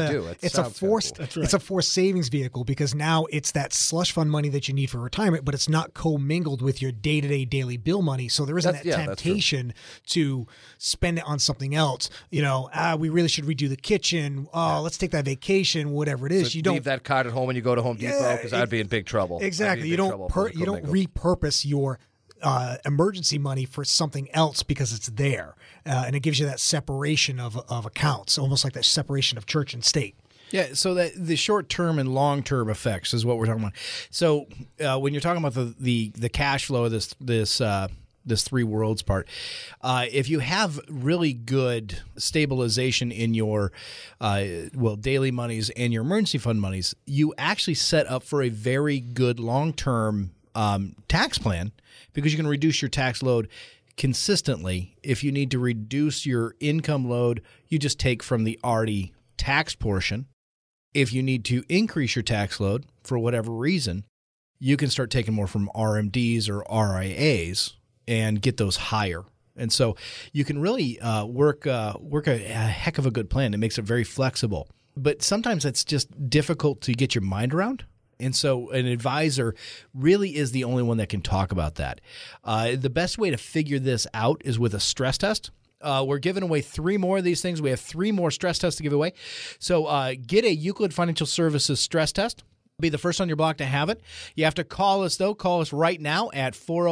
a forced savings vehicle, because now it's that slush fund money that you need for retirement, but it's not commingled with your day-to-day daily bill money. So there isn't that temptation to spend it on something else. You know, we really should redo the kitchen. Oh, let's take that vacation, whatever it is. So you don't leave that card at home when you go to Home Depot, because I'd be in big trouble. Exactly. You don't repurpose your emergency money for something else because it's there, and it gives you that separation of accounts, almost like that separation of church and state. Yeah, so that the short-term and long-term effects is what we're talking about. So when you're talking about the cash flow of this three worlds part, if you have really good stabilization in your daily monies and your emergency fund monies, you actually set up for a very good long-term tax plan, because you can reduce your tax load consistently. If you need to reduce your income load, you just take from the already taxed portion. If you need to increase your tax load for whatever reason, you can start taking more from RMDs or RIAs and get those higher. And so you can really work a heck of a good plan. It makes it very flexible. But sometimes it's just difficult to get your mind around. And so an advisor really is the only one that can talk about that. The best way to figure this out is with a stress test. We're giving away 3 more of these things. We have 3 more stress tests to give away. So get a Euclid Financial Services stress test. Be the first on your block to have it. You have to call us, though. Call us right now at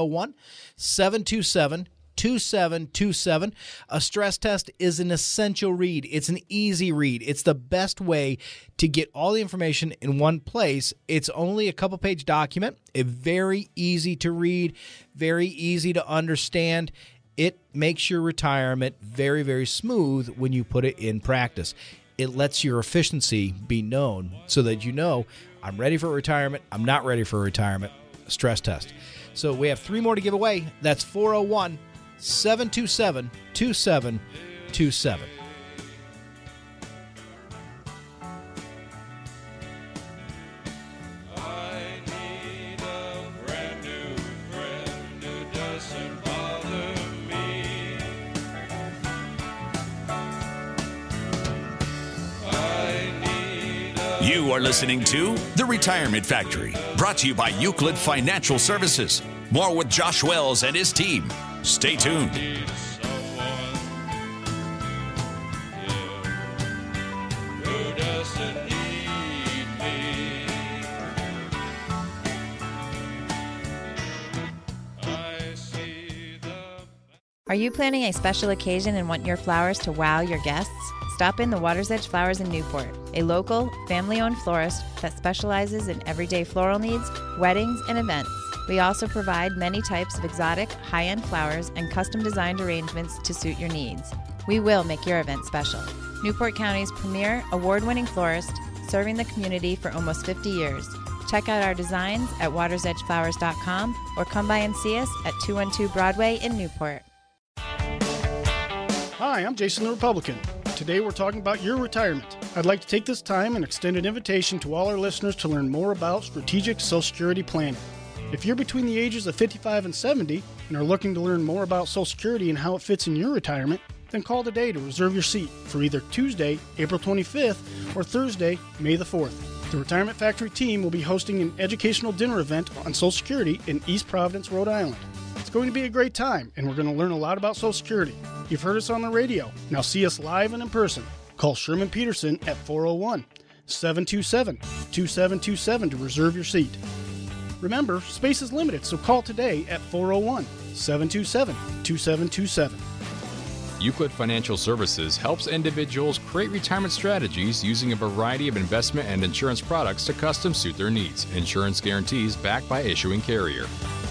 401-727-2727. A stress test is an essential read. It's an easy read. It's the best way to get all the information in one place. It's only a couple-page document. It's very easy to read, very easy to understand. It makes your retirement very, very smooth when you put it in practice. It lets your efficiency be known so that you know, I'm ready for retirement, I'm not ready for retirement. Stress test. So we have 3 more to give away. That's 401-727-2727. You are listening to The Retirement Factory, brought to you by Euclid Financial Services. More with Josh Wells and his team. Stay tuned. Are you planning a special occasion and want your flowers to wow your guests? Stop in the Water's Edge Flowers in Newport, a local, family-owned florist that specializes in everyday floral needs, weddings, and events. We also provide many types of exotic, high-end flowers and custom-designed arrangements to suit your needs. We will make your event special. Newport County's premier, award-winning florist, serving the community for almost 50 years. Check out our designs at watersedgeflowers.com or come by and see us at 212 Broadway in Newport. Hi, I'm Jason the Republican. Today we're talking about your retirement. I'd like to take this time and extend an invitation to all our listeners to learn more about strategic Social Security planning. If you're between the ages of 55 and 70 and are looking to learn more about Social Security and how it fits in your retirement, then call today to reserve your seat for either Tuesday, April 25th, or Thursday, May the 4th. The Retirement Factory team will be hosting an educational dinner event on Social Security in East Providence, Rhode Island. It's going to be a great time, and we're going to learn a lot about Social Security. You've heard us on the radio. Now see us live and in person. Call Sherman Peterson at 401-727-2727 to reserve your seat. Remember, space is limited, so call today at 401-727-2727. Euclid Financial Services helps individuals create retirement strategies using a variety of investment and insurance products to custom suit their needs. Insurance guarantees backed by issuing carrier.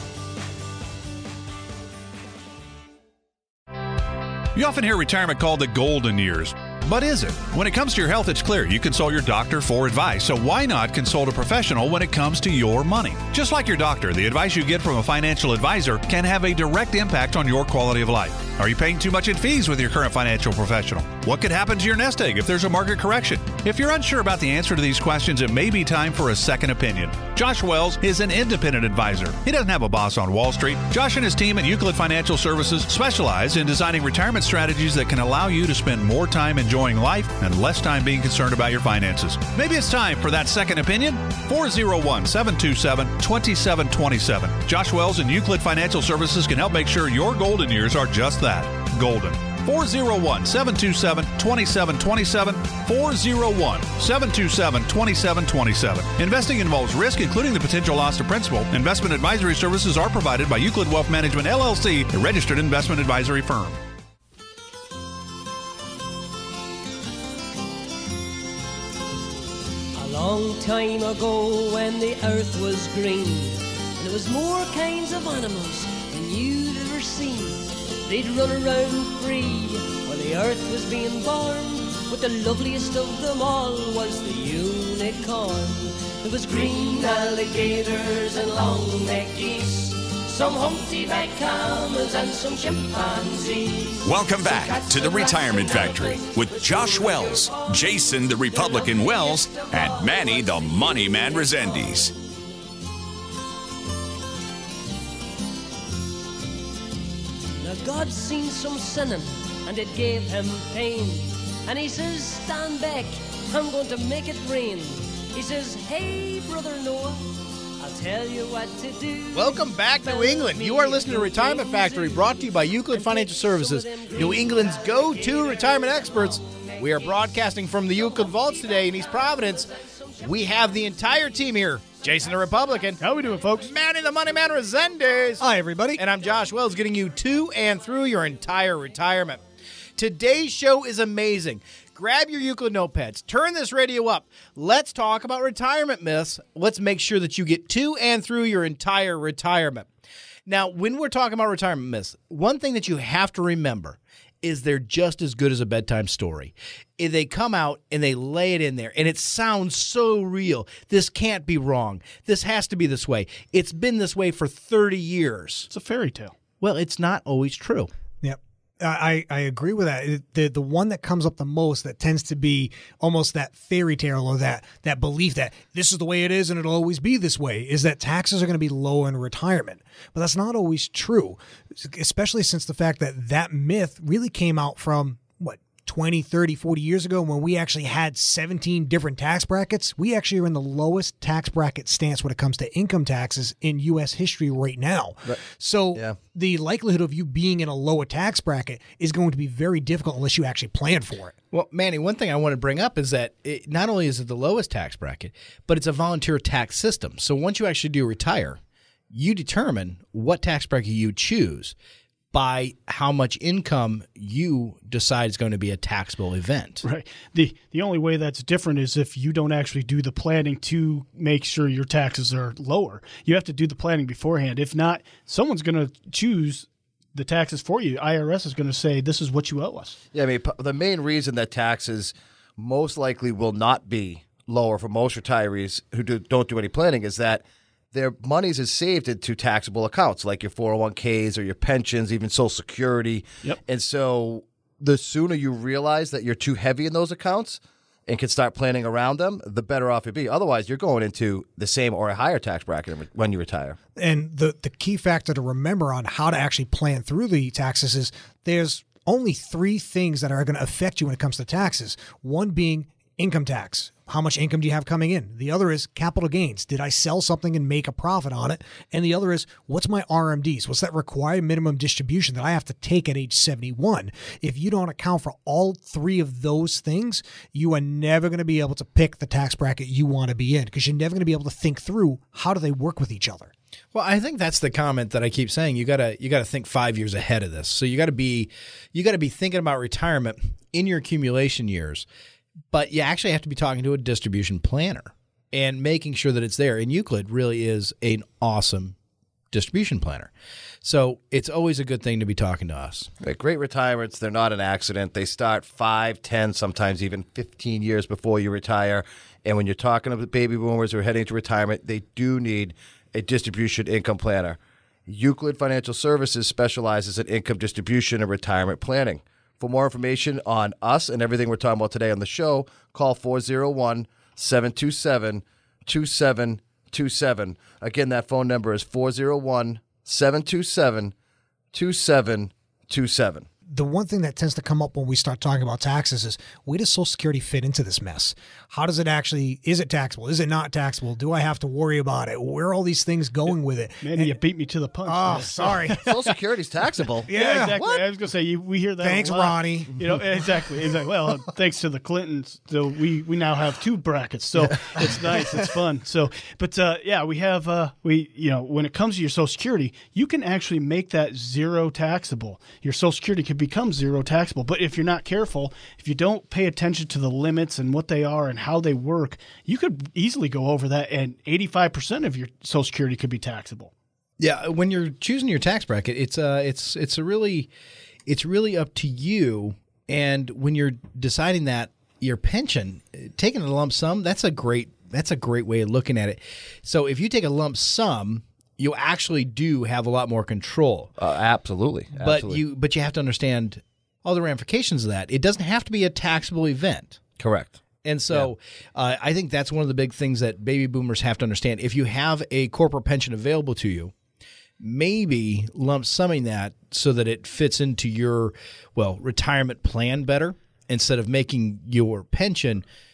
You often hear retirement called the golden years. But is it? When it comes to your health, it's clear you consult your doctor for advice. So why not consult a professional when it comes to your money? Just like your doctor, the advice you get from a financial advisor can have a direct impact on your quality of life. Are you paying too much in fees with your current financial professional? What could happen to your nest egg if there's a market correction? If you're unsure about the answer to these questions, it may be time for a second opinion. Josh Wells is an independent advisor. He doesn't have a boss on Wall Street. Josh and his team at Euclid Financial Services specialize in designing retirement strategies that can allow you to spend more time enjoying life and less time being concerned about your finances. Maybe it's time for that second opinion. 401-727-2727. Josh Wells and Euclid Financial Services can help make sure your golden years are just that, golden. 401-727-2727. 401-727-2727. Investing involves risk, including the potential loss of principal. Investment advisory services are provided by Euclid Wealth Management, LLC, a registered investment advisory firm. A long time ago when the earth was green, and there was more kinds of animals than you'd ever seen. They'd run around free while the earth was being born, but the loveliest of them all was the unicorn. There was green alligators and long-necked geese, some humpty-back camels and some chimpanzees. Welcome back to the Retirement Factory with Josh Wells, Jason the Republican Wells, and Manny the Money Man Resendiz. God seen some sinning, and it gave him pain. And he says, stand back, I'm going to make it rain. He says, hey, brother Noah, I'll tell you what to do. Welcome back, New England. You are listening to Retirement Factory, brought to you by Euclid Financial Services, New England's go-to retirement experts. We are broadcasting from the Euclid Vaults today in East Providence. We have the entire team here. Jason the Republican. How we doing, folks? Manny the Money Man Resendez. Hi, everybody. And I'm Josh Wells, getting you to and through your entire retirement. Today's show is amazing. Grab your Euclid notepads. Turn this radio up. Let's talk about retirement myths. Let's make sure that you get to and through your entire retirement. Now, when we're talking about retirement myths, one thing that you have to remember is they're just as good as a bedtime story. They come out and they lay it in there, and it sounds so real. This can't be wrong. This has to be this way. It's been this way for 30 years. It's a fairy tale. Well, it's not always true. Yep. I agree with that. The one that comes up the most that tends to be almost that fairy tale or that belief that this is the way it is and it'll always be this way is that taxes are going to be low in retirement. But that's not always true, especially since the fact that myth really came out from 20, 30, 40 years ago when we actually had 17 different tax brackets. We actually are in the lowest tax bracket stance when it comes to income taxes in U.S. history right now. Right. So the likelihood of you being in a lower tax bracket is going to be very difficult unless you actually plan for it. Well, Manny, one thing I want to bring up is that not only is it the lowest tax bracket, but it's a volunteer tax system. So once you actually do retire, you determine what tax bracket you choose by how much income you decide is going to be a taxable event. Right. The only way that's different is if you don't actually do the planning to make sure your taxes are lower. You have to do the planning beforehand. If not, someone's going to choose the taxes for you. IRS is going to say, this is what you owe us. Yeah, I mean, the main reason that taxes most likely will not be lower for most retirees who don't do any planning is that their monies is saved into taxable accounts like your 401ks or your pensions, even Social Security. Yep. And so the sooner you realize that you're too heavy in those accounts and can start planning around them, the better off you'll be. Otherwise, you're going into the same or a higher tax bracket when you retire. And the key factor to remember on how to actually plan through the taxes is there's only 3 things that are going to affect you when it comes to taxes. One being income tax. How much income do you have coming in? The other is capital gains. Did I sell something and make a profit on it? And the other is, what's my RMDs? What's that required minimum distribution that I have to take at age 71? If you don't account for all 3 of those things, you are never going to be able to pick the tax bracket you want to be in because you're never going to be able to think through how do they work with each other. Well, I think that's the comment that I keep saying. You gotta think 5 years ahead of this. So you gotta be thinking about retirement in your accumulation years. But you actually have to be talking to a distribution planner and making sure that it's there. And Euclid really is an awesome distribution planner. So it's always a good thing to be talking to us. Great retirements, they're not an accident. They start 5, 10, sometimes even 15 years before you retire. And when you're talking to the baby boomers who are heading to retirement, they do need a distribution income planner. Euclid Financial Services specializes in income distribution and retirement planning. For more information on us and everything we're talking about today on the show, call 401-727-2727. Again, that phone number is 401-727-2727. The one thing that tends to come up when we start talking about taxes is, where does Social Security fit into this mess? How does it actually, is it taxable? Is it not taxable? Do I have to worry about it? Where are all these things going with it? Man, you beat me to the punch. Oh, sorry. Social Security's taxable. Yeah, exactly. What? I was going to say, we hear that Thanks, a lot. Ronnie. Exactly. Well, thanks to the Clintons, so we now have 2 brackets, so it's nice. It's fun. So, but we have, when it comes to your Social Security, you can actually make that zero taxable. Your Social Security can become zero taxable. But if you're not careful, if you don't pay attention to the limits and what they are and how they work, you could easily go over that, and 85% of your Social Security could be taxable. Yeah, when you're choosing your tax bracket, it's really up to you. And when you're deciding that your pension, taking a lump sum, that's a great way of looking at it. So if you take a lump sum, you actually do have a lot more control. Absolutely. But you have to understand all the ramifications of that. It doesn't have to be a taxable event. Correct. And so I think that's one of the big things that baby boomers have to understand. If you have a corporate pension available to you, maybe lump summing that so that it fits into your, retirement plan better instead of making your pension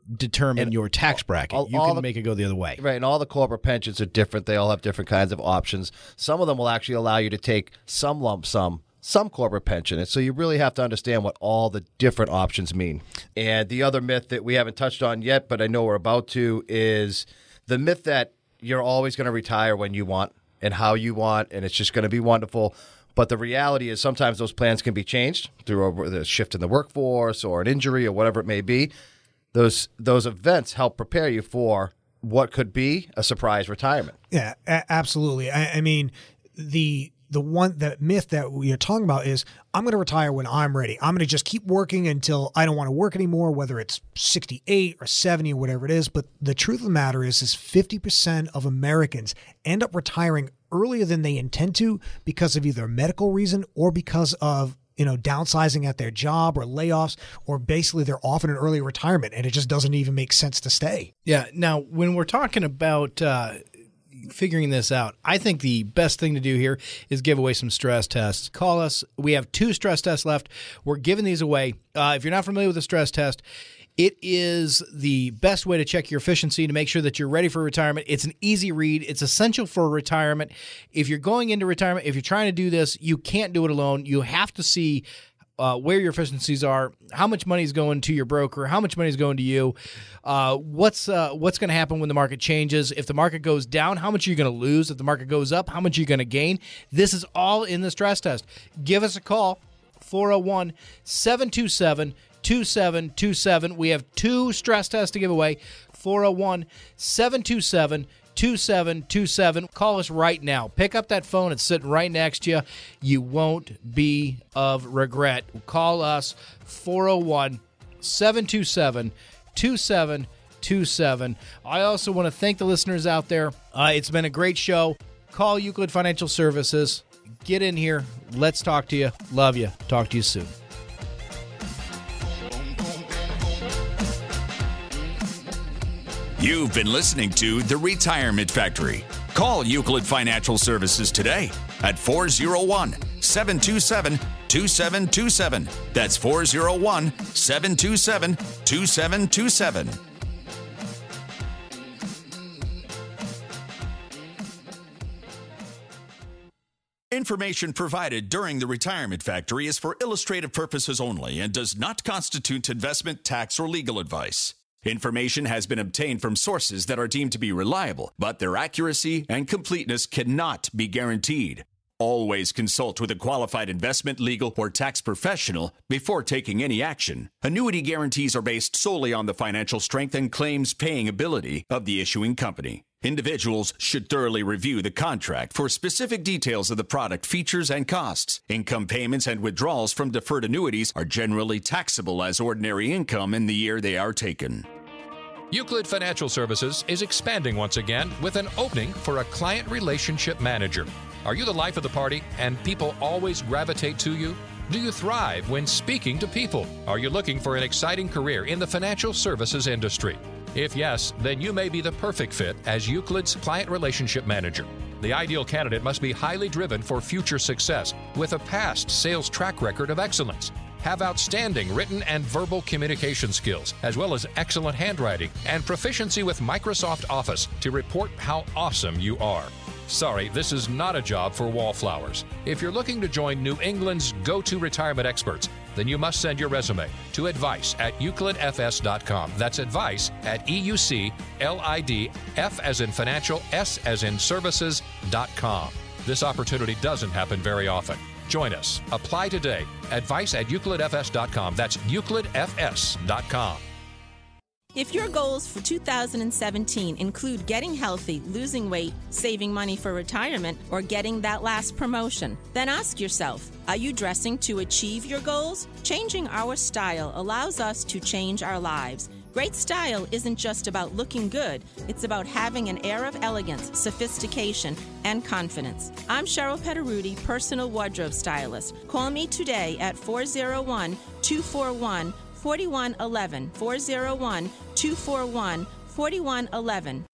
determine your tax bracket. You can make it go the other way. Right, and all the corporate pensions are different. They all have different kinds of options. Some of them will actually allow you to take some lump sum, some corporate pension. And so you really have to understand what all the different options mean. And the other myth that we haven't touched on yet, but I know we're about to, is the myth that you're always going to retire when you want and how you want, and it's just going to be wonderful. But the reality is sometimes those plans can be changed through a shift in the workforce or an injury or whatever it may be. Those events help prepare you for what could be a surprise retirement. Yeah, absolutely. I mean, the myth that we're talking about is I'm going to retire when I'm ready. I'm going to just keep working until I don't want to work anymore, whether it's 68 or 70 or whatever it is. But the truth of the matter is 50% of Americans end up retiring earlier than they intend to because of either a medical reason or because of downsizing at their job or layoffs, or basically they're off in an early retirement and it just doesn't even make sense to stay. Yeah. Now, when we're talking about figuring this out, I think the best thing to do here is give away some stress tests. Call us. We have 2 stress tests left. We're giving these away. If you're not familiar with a stress test, it is the best way to check your efficiency to make sure that you're ready for retirement. It's an easy read. It's essential for retirement. If you're going into retirement, if you're trying to do this, you can't do it alone. You have to see where your efficiencies are, how much money is going to your broker, how much money is going to you, what's going to happen when the market changes. If the market goes down, how much are you going to lose? If the market goes up, how much are you going to gain? This is all in the stress test. Give us a call, 401-727-2727. We have 2 stress tests to give away, 401-727-2727. Call us right now. Pick up that phone. It's sitting right next to you. You won't be of regret. Call us, 401-727-2727. I also want to thank the listeners out there. It's been a great show. Call Euclid Financial Services. Get in here. Let's talk to you. Love you. Talk to you soon. You've been listening to The Retirement Factory. Call Euclid Financial Services today at 401-727-2727. That's 401-727-2727. Information provided during The Retirement Factory is for illustrative purposes only and does not constitute investment, tax, or legal advice. Information has been obtained from sources that are deemed to be reliable, but their accuracy and completeness cannot be guaranteed. Always consult with a qualified investment, legal, or tax professional before taking any action. Annuity guarantees are based solely on the financial strength and claims-paying ability of the issuing company. Individuals should thoroughly review the contract for specific details of the product features and costs. Income payments and withdrawals from deferred annuities are generally taxable as ordinary income in the year they are taken. Euclid Financial Services is expanding once again with an opening for a client relationship manager. Are you the life of the party and people always gravitate to you? Do you thrive when speaking to people? Are you looking for an exciting career in the financial services industry? If yes, then you may be the perfect fit as Euclid's client relationship manager. The ideal candidate must be highly driven for future success with a past sales track record of excellence, have outstanding written and verbal communication skills, as well as excellent handwriting and proficiency with Microsoft Office to report how awesome you are. Sorry, this is not a job for wallflowers. If you're looking to join New England's go-to retirement experts, then you must send your resume to advice@euclidfs.com. That's advice@EUCLID, F as in financial, S as in services.com. This opportunity doesn't happen very often. Join us. Apply today. Advice@euclidfs.com. That's euclidfs.com. If your goals for 2017 include getting healthy, losing weight, saving money for retirement, or getting that last promotion, then ask yourself, are you dressing to achieve your goals? Changing our style allows us to change our lives. Great style isn't just about looking good, it's about having an air of elegance, sophistication, and confidence. I'm Cheryl Pederuti, personal wardrobe stylist. Call me today at 401-241-4111, 401-241-4111.